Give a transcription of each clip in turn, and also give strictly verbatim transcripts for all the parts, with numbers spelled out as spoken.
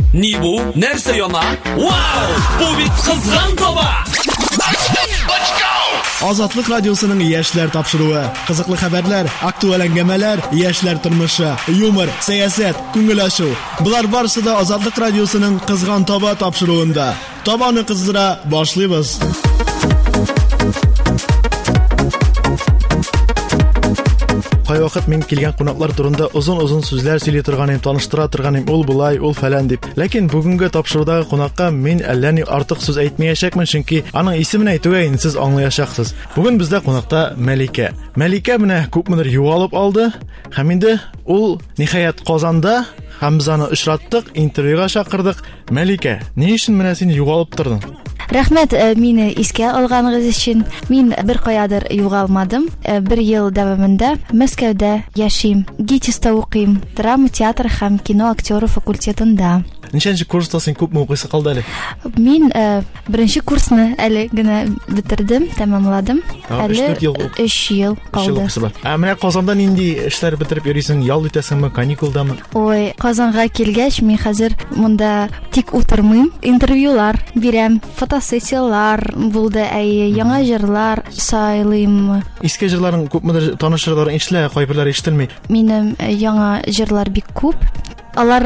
Ни бу? Нәрсә яна? Вау! Бу бит кызган таба! Азатлык радиосының яшьләр тапшыруы, кызыклы хәбәрләр, актуаль әңгәмәләр, яшьләр тормышы, юмор, сәясәт, күңел ачу. Булар барысы да Азатлык радиосының кызган таба тапшыруында. Табаны кыздыра башлыйбыз. Кай вакыт мен килгән кунаклар турында озын-озын сүзләр сөйли торганым, таныштыра торганым, ул булай, ул фәлән дип. Ләкин бүгенге тапшырудагы кунакка мен әллә ни артык сүз әйтмәячәкмен, чөнки аның исемен әйтүгә инде сез аңлаячаксыз. Бүген бездә кунакта Мәликә. Мәликә менә күпмедер югалып алды, һәм инде ул ниһаять Казанда, һәм без аны очраттык, интервьюга чакырдык. Мәликә, ни өчен менә син югалып тордың? Рәхмәт, мине искә алганыгыз өчен. Мин бер каядыр югалмадым. Бер ел дәвамында Мәскәүдә яшим. ГИТИСта укыйм. Драма, театр һәм кино актеры факультетында. Ничәнче курста син күпме укыйсы калды әле? Мин беренче курсны әле генә бетердем, тәмамладым. Әле өч ел калды. Ә менә Казанда нинди эшләр бетереп йөрисең? Ял итәсеңме, каникулдамы? Ой, Казанга килгәч, мин хәзер монда тик утырмыйм, интервьюлар бирәм, фотосессиялар булды, әй, яңа җырлар сайлыйм. Иске җырларың күпмедер танышырлар, эшлә, кайберләр ишетелми. Минем яңа җырлар бик күп. Алар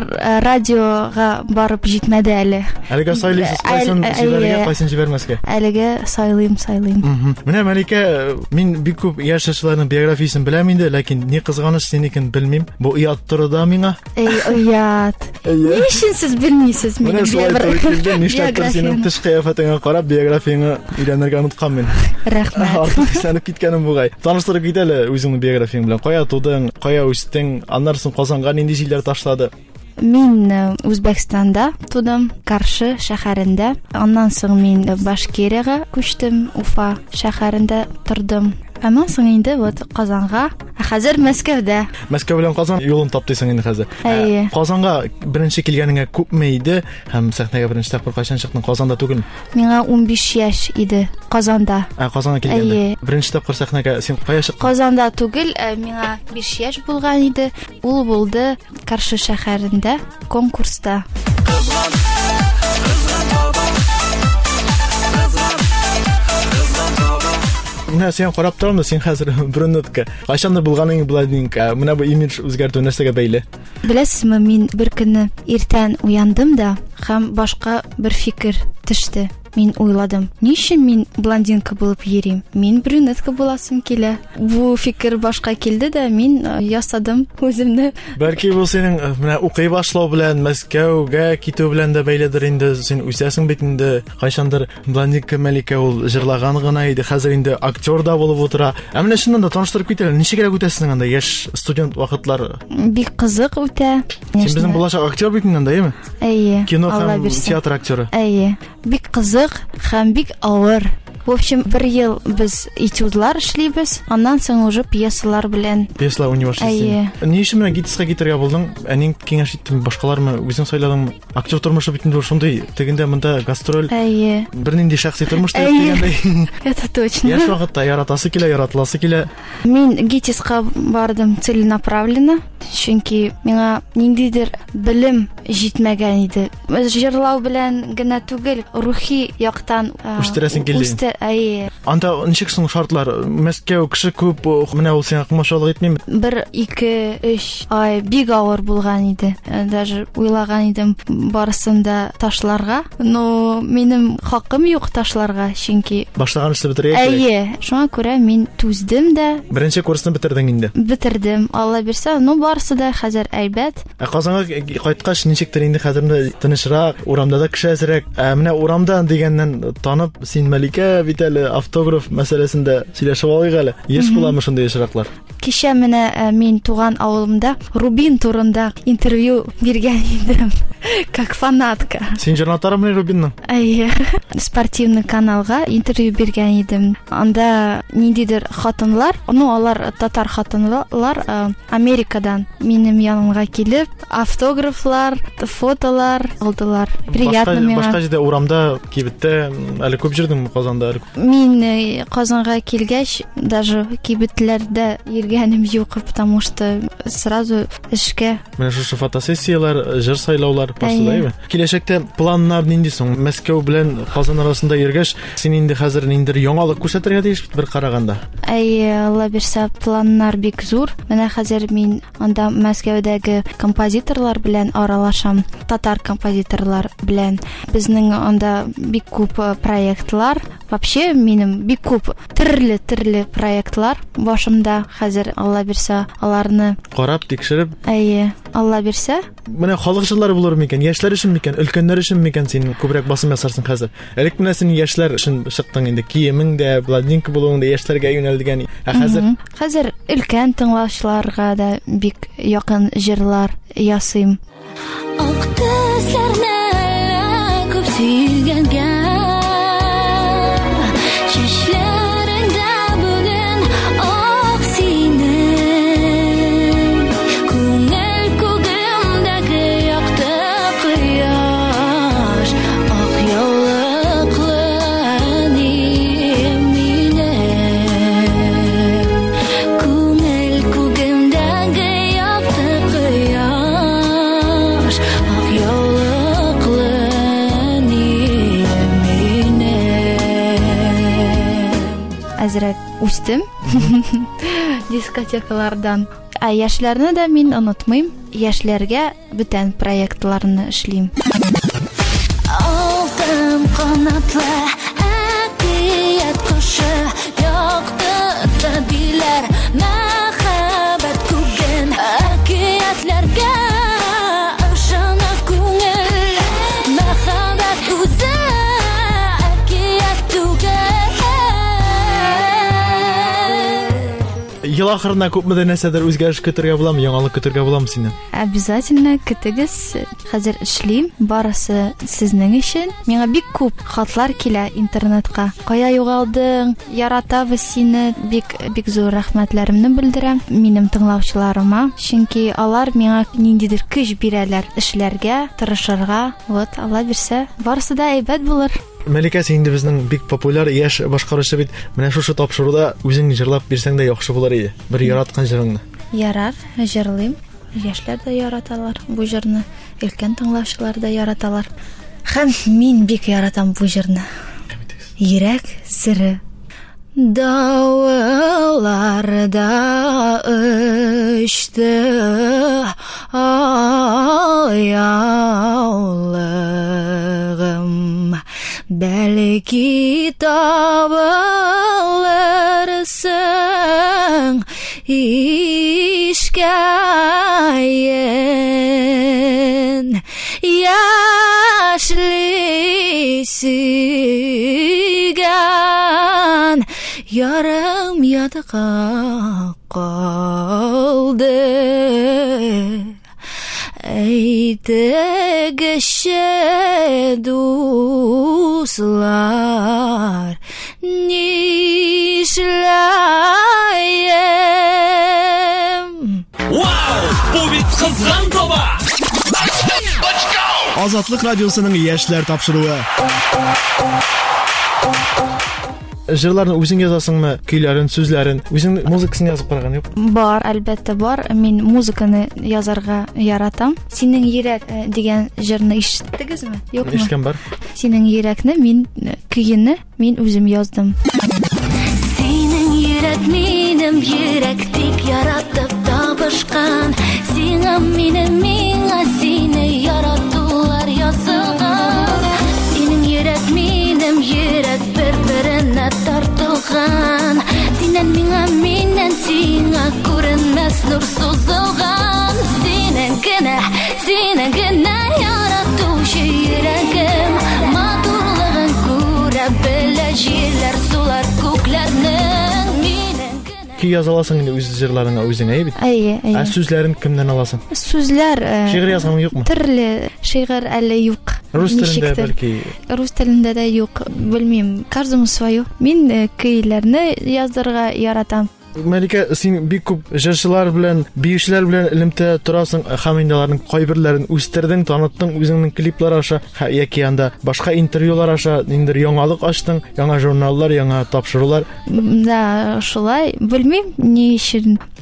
радиога барып җитмәде әле. Әлегә сайлыйсыз, кайсын җибәргә, кайсын җибәрмәскә? Әлегә сайлыйм, сайлыйм. Менә Мәликә, мин бик күп яшьләрнең биографиясын беләм инде, ләкин ни кызганыч синекен белмим. Бу уят торыда миңа. Эй, уят. Ни өчен сез белмисез минем биографиямны? Нишләптер синең тыш кыяфәтеңә карап биографияңны өйрәнергә уныткан мен. Рәхмәт. Артык сәнеп киткәнем бугай. Таныштырып кит әле үзеңнең биографияң белән. Кая тудың, кая үстең, аннан соң Казанга нинди җилләр ташлады? Мин Үзбәкстанда тудым, Каршы шәһәрендә. Аннан соң мин Башкирияга күчтем, Уфа шәһәрендә тордым. Аннан соң инде вот Казанга, хәзер Мәскәүдә. Мәскәү белән Казан юлын таптыйсың инде хәзер. Әйе. Казанга беренче килгәнеңә күпме иде һәм сәхнәгә беренче тапкыр кайчан чыктың? Казанда түгел. Миңа ун биш яшь иде Казанда. Ә Казанга килгәндә беренче тапкыр сәхнәгә син кая чыктың? Казанда түгел, миңа биш яшь булган иде. Ул булды Каршы шәһәрендә конкурста. Менә син карап торам да син хәзер брюнетка. Кайчандыр булганың булай динк. Менә бу имидж үзгәртү нәрсәгә бәйле? Беләсезме, мин бер көнне иртән уяндым да, һәм башка бер фикер төште. Мин уйладым, ничек мин блондинка булып йөрим? Мин брюнетка буласым килә. Бу фикер башка килде дә, мин ясадым үземне. Бәлки бу синең менә укый башлау белән, Мәскәүгә китү белән дә бәйледер инде. Син үсәсең бит инде. Кайчандыр блондинка Мәликә ул җырлаган гына иде. Хәзер инде актер да булып утыра. Ә менә шуннан да таныштырып кит әле. Ничегрәк үтәсең анда яшь студент вакытлар? Бик кызык үтә. Син безнең булачак актер бит инде, әйеме? Әйе. Кино һәм театр актеры. Әйе. Бик кызык һәм бик авыр. В общем, бер ел без этюдлар эшлибез, аннан соң уже пьесалар белән. Пьесалар университеты. Ни өчен менә ГИТИСка китәргә булдың? Әнең киңәш иттеме, башкалармы? Үзең сайладыңмы? Актер тормышы бит инде шундый, тегендә монда гастроль. Әйе. Бернинди шәхси тормыш дигәндәй. Это точно. Яшь вакытта яратасы килә, яратыласы килә. Мин ГИТИСка бардым целенаправленно, чөнки миңа ниндидер белем җитмәгән иде. Җырлау белән генә түгел, рухи яктан үстерәсең килде. Әйе. Анда ничек соң шартлар? Мәскәү кеше күп, менә ул сиңа комачалык итмиме? Бер, ике, өч ай бик авыр булган иде. Даже уйлаган идем барысын да ташларга, но минем хакым юк ташларга, чөнки башлаган эшне бетерергә кирәк. Әйе. Шуңа күрә мин түздем дә. Беренче курсны бетердең инде. Бетердем. Алла бирсә, ну барысы да хәзер әйбәт. Ә Казанга кайткач ничектер инде хәзер тынычрак, урамда да кеше әзрәк. Ә менә урамда дигәннән танып, син Мәликә бит әле автограф мәсьәләсендә сөйләшеп алыйк әле. Еш буламы шундый яшьраклар? Кичә менә мин туган авылымда Рубин турында интервью биргән идем. Как фанатка. Син җырнатарымы Рубинның? Әйе. Спортивный каналга интервью биргән идем. Анда ниндидер хатынлар, ну алар татар хатынлар Америкадан минем янымга килеп, автографлар, фотолар алдылар. Приятно миңа. Башка җирдә урамда кибеттә әле күп җырдың Казанда? Мин Казанга килгәч, даже кибетләрдә йөргән белгәнем юк, потому что сразу эшкә. Менә шушы фотосессиялар, җыр сайлаулар башлайбы? Киләчәктә планнар нинди соң? Мәскәү белән Казан арасында йөргәч, син инде хәзер ниндер яңалык күрсәтергә тиеш бит бер караганда. Әй, Алла бирсә, планнар бик зур. Менә хәзер мин анда Мәскәүдәге композиторлар белән аралашам, татар композиторлар белән. Безнең анда бик күп проектлар, вообще минем бик күп төрле-төрле проектлар башымда. Хәзер Алла бирсә, аларны карап, тикшереп. Әйе, Алла бирсә. Менә халык җырлары булыр микән? Яшьләр өчен микән? Өлкәннәр өчен микән син күбрәк басым ясарсың хәзер? Элек менә син яшьләр өчен чыктың инде. Киемең дә, бладинка булуың да яшьләргә юнәлдегән. Ә хәзер хәзер өлкән тыңлаучыларга да бик якын җырлар ясыйм. Ак төсләрне күп сөйгәнгә, чәчләрендә бүген ак синең, күңел күгемдәге якты кояш, ак яулыклы минем, күңел күгемдәге якты кояш, ак яулыклы Әзрәк үстем дискотекалардан. Ә яшьләрне дә мин онытмыйм. Яшьләргә бүтән проектларны эшлим. Алтын канатлы әкият кошы, якты табиләр мәхәббәт күген, әкиятләргә ышана күңел, мәхәббәт үзе әкият түгел. Ел ахырына күпме дә нәрсәдер үзгәреш көтәргә буламы, яңалык көтәргә буламы синнән? Обязательно көтегез. Хәзер эшлим. Барысы сезнең өчен. Миңа бик күп хатлар килә интернетка. Кая югалдың? Яратабыз сине. Бик бик зур рәхмәтләремне белдерәм минем тыңлаучыларыма. Чөнки алар миңа ниндидер көч бирәләр эшләргә, тырышырга. Вот, Алла бирсә, барысы да әйбәт булыр. Мәликә, син инде безнең бик популяр яшь башкаручы бит. Менә шушы тапшыруда үзең җырлап бирсәң дә яхшы булыр иде. Бер яраткан җырыңны. Ярар, җырлыйм. Яшьләр дә яраталар бу җырны. Өлкән тыңлаучылар да яраталар. Һәм мин бик яратам бу җырны. Йөрәк сире. Дауылларда очты аяулыгым, бәлки табылырсың ишкәен, яшьли сөйгән ярым ятыга калды. Әйтегезче, дуслар, нишләйем? Вау! Бу бит кызган таба! Азатлык радиосының яшьләр тапшыруы. Җырларны үзең язасыңмы? Көйләрен, сүзләрен, үзең музыкасын язып караган юк? Бар, әлбәттә бар. Мин музыканы язарга яратам. Синең йөрәк дигән җырны ишеттегезме? Юкмы? Ишеткән бар. Синең йөрәкне мин көйне мин үзем яздым. Синең йөрәк минем йөрәк, тик яратып табышкан. Сиңа минем миңа сине яратулар язылган. Синең йөрәк минем йөрәк, бер-беренә тартылган. Синнән миңа, миннән сиңа күренмәс нур сузылган. Синең генә, синең генә яратучы йөрәгем, матурлыгын күрә белә җирләр, сулар, күкләрнең. Минең генә Көй язаласың инде үз җырларыңа үзең, әйе бит? Әйе, Ә әйе. сүзләрен кемнән аласың? Сүзләр Шигырь язганың юкмы? төрле шигырь әле юк. Рус телендә Ничектер? бәлки. Рус телендә дә юк. Белмим, каждому свое. Мин э, көйләрне язырга яратам. Мәликә, син бик күп җырчылар белән, биючеләр белән элемтә торасың, һәм инде аларның кайберләрен үстердең, таныттың, үзеңнең клиплар аша, һә яки анда башка интервьюлар аша ниндер яңалык ачтың, яңа журналлар, яңа тапшырулар. Да, шулай. Белмим ни өчен.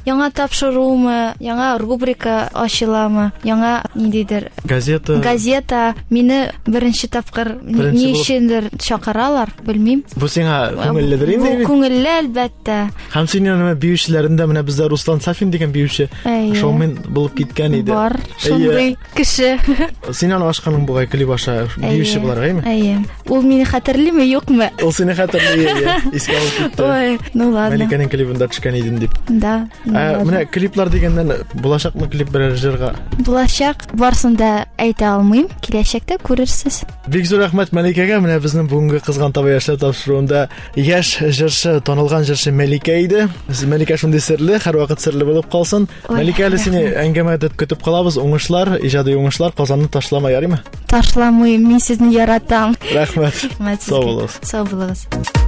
яңа тапшырумы, яңа рубрика ачыламы, яңа ниндидер газета газета мине беренче тапкыр ни өчендер чакыралар, белмим. Бу сиңа күңелледер инде бит. Күңелле әлбәттә. Һәм синең биючеләрендә менә бездә Руслан Сафин дигән биюче шоумен булып киткән иде. Бар, шундый кеше. Син аны ашканың бугай клип аша биюче буларга, әйме? Әйе. Ул мине хәтерлиме, юкмы? Ул сине хәтерлие, искә алып китте. Ой, ну ладно. Мәликәнең клибында төшкән идем дип. Да. Менә клиплар дигәндән булачакмы клип берәр җырга? Булачак, барсын да әйтә алмыйм. Киләчәктә күрерсез. Бик зур рәхмәт Мәликәгә. Менә безнең бүгенге Кызган таба яшьләр тапшыруында яшь җырчы, танылган җырчы Мәликә иде. Мәликә шундый серле, һәрвакыт серле булып калсын. Мәликә, әле сине әңгәмәдә көтеп калабыз. Уңышлар, иҗади уңышлар, Казанны ташлама, ярыймы? Ташламыйм, мин сезне яратам. Рәхмәт. Сау булыгыз. Сау булыгыз.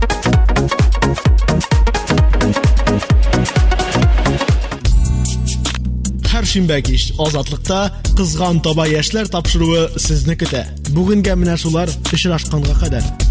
Һәр шимбә кич Азатлыкта Кызган таба яшьләр тапшыруы сезне көтә. Бүгенгә менә шулар очрашканга кадәр.